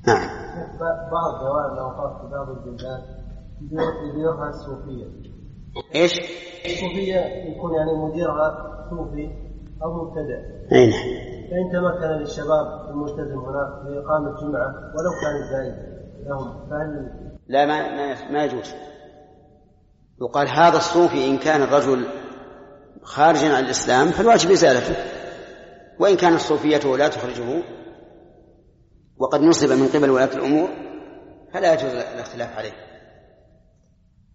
نعم. بعض دوائر الأوقاف في بعض البلدان يديرها الصوفية. إيش؟ الصوفية يكون يعني مديرها صوفي أو مبتدع. أين؟ فإن تمكن للشباب الملتزم هناك لإقامة الجمعة ولو كانت زائدة لهم فهل؟ لا، ما يجوز. يقال هذا الصوفي إن كان الرجل خارجا عن الإسلام فالواجب إزالته، وإن كان الصوفية لا تخرجه وقد نصب من قبل ولاة الأمور فلا يجوز الاختلاف عليه.